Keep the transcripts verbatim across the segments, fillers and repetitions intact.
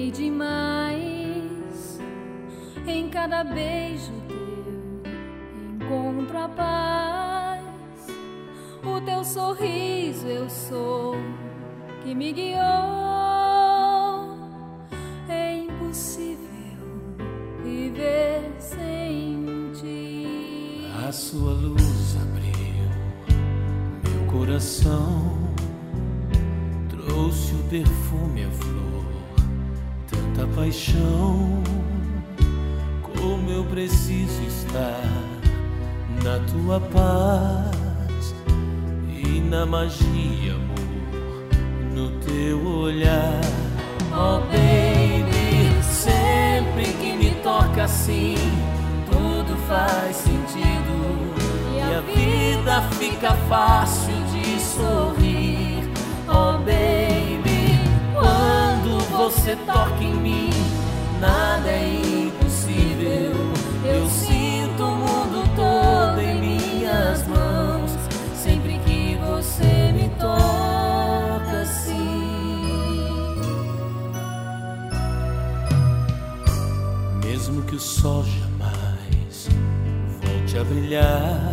amei demais. Em cada beijo teu encontro a paz. O teu sorriso eu sou que me guiou. É impossível viver sem ti. A sua luz abriu meu coração, trouxe o perfume, a flor, tanta paixão. Como eu preciso estar na tua paz e na magia, amor, no teu olhar. Oh baby, sempre que me toca assim, tudo faz sentido e a vida fica fácil de sorrir. Oh baby, quando você toca em mim, nada é impossível. Eu sinto o mundo todo em minhas mãos, sempre que você me toca assim. Mesmo que o sol jamais volte a brilhar,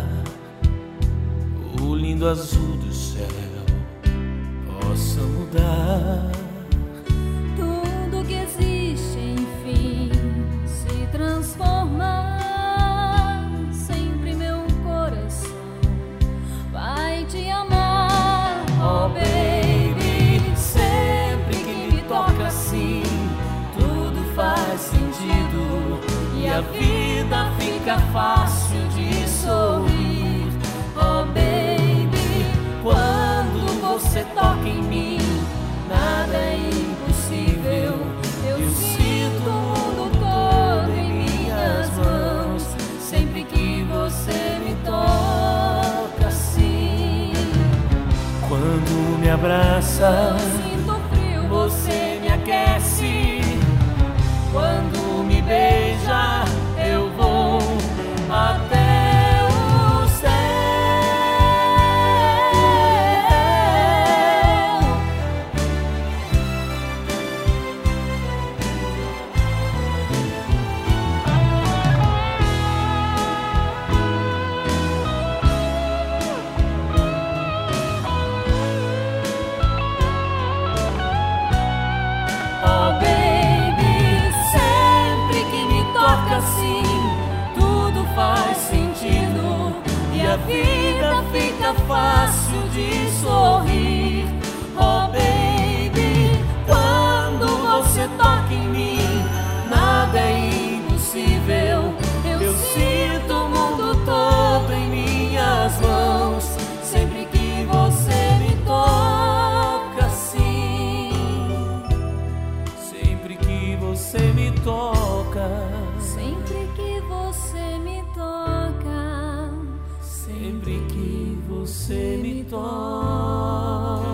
o lindo azul do céu possa mudar. Tudo que existe, enfim, se transformar. Sempre meu coração vai te amar. Oh baby, sempre que me toca assim, tudo faz sentido e a vida fica fácil de sorrir. Oh baby, quando você toca em mim, nada é impossível. Eu sinto o mundo todo em minhas mãos, sempre que você me toca assim. Quando me abraça, Sinto frio, você me aquece. Quando me beija, eu vou até o céu. Oh baby, sempre que me toca assim, tudo faz sentido e a vida fica fácil de sorrir. Oh baby, quando você toca em mim, nada é impossível. Eu sinto o mundo todo em minhas mãos, sempre que você me toca assim. Sempre que você me toca, sempre que você me toca. sempre que você me toca.